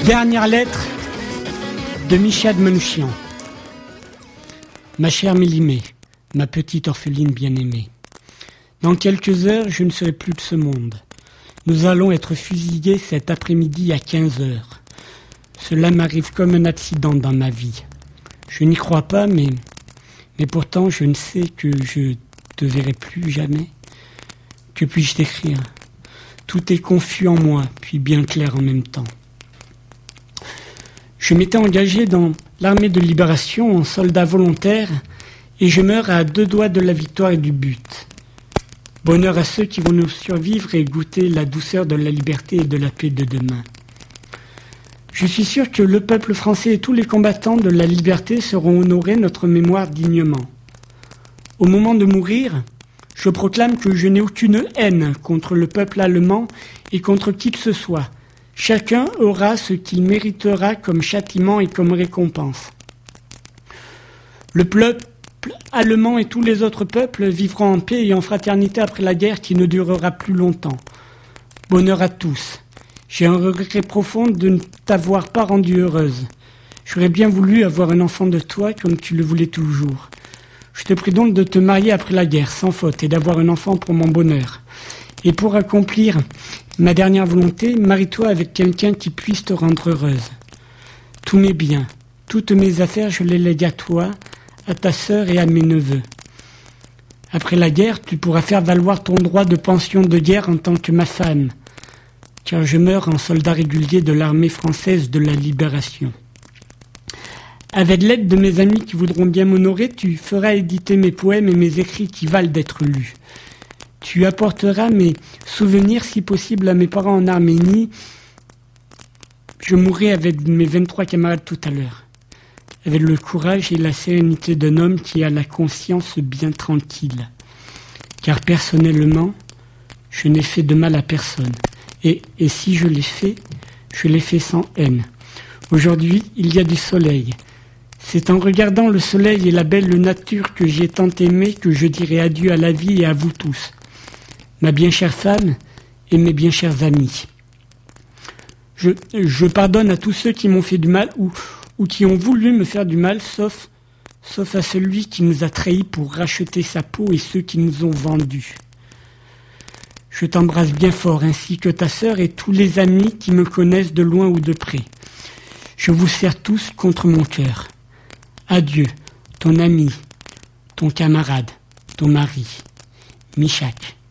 Dernière lettre de Michel Manouchian. Ma chère Mélimée, ma petite orpheline bien-aimée, dans quelques heures, je ne serai plus de ce monde. Nous allons être fusillés cet après-midi à 15 heures. Cela m'arrive comme un accident dans ma vie. Je n'y crois pas, mais pourtant je ne sais que je te verrai plus jamais. Que puis-je t'écrire ? Tout est confus en moi, puis bien clair en même temps. Je m'étais engagé dans l'armée de libération en soldat volontaire et je meurs à 2 doigts de la victoire et du but. Bonheur à ceux qui vont nous survivre et goûter la douceur de la liberté et de la paix de demain. Je suis sûr que le peuple français et tous les combattants de la liberté seront honorés notre mémoire dignement. Au moment de mourir, je proclame que je n'ai aucune haine contre le peuple allemand et contre qui que ce soit. Chacun aura ce qu'il méritera comme châtiment et comme récompense. Le peuple allemand et tous les autres peuples vivront en paix et en fraternité après la guerre qui ne durera plus longtemps. Bonheur à tous. J'ai un regret profond de ne t'avoir pas rendue heureuse. J'aurais bien voulu avoir un enfant de toi comme tu le voulais toujours. Je te prie donc de te marier après la guerre, sans faute, et d'avoir un enfant pour mon bonheur. Et pour accomplir ma dernière volonté, marie-toi avec quelqu'un qui puisse te rendre heureuse. Tous mes biens, toutes mes affaires, je les lègue à toi, à ta sœur et à mes neveux. Après la guerre, tu pourras faire valoir ton droit de pension de guerre en tant que ma femme, car je meurs en soldat régulier de l'armée française de la libération. Avec l'aide de mes amis qui voudront bien m'honorer, tu feras éditer mes poèmes et mes écrits qui valent d'être lus. Tu apporteras mes souvenirs, si possible, à mes parents en Arménie. Je mourrai avec mes 23 camarades tout à l'heure, avec le courage et la sérénité d'un homme qui a la conscience bien tranquille. Car personnellement, je n'ai fait de mal à personne. Et si je l'ai fait sans haine. Aujourd'hui, il y a du soleil. C'est en regardant le soleil et la belle nature que j'ai tant aimé que je dirai adieu à la vie et à vous tous. Ma bien chère femme et mes bien chers amis. Je pardonne à tous ceux qui m'ont fait du mal ou qui ont voulu me faire du mal, sauf à celui qui nous a trahis pour racheter sa peau et ceux qui nous ont vendus. Je t'embrasse bien fort, ainsi que ta sœur et tous les amis qui me connaissent de loin ou de près. Je vous serre tous contre mon cœur. Adieu, ton ami, ton camarade, ton mari, Michak.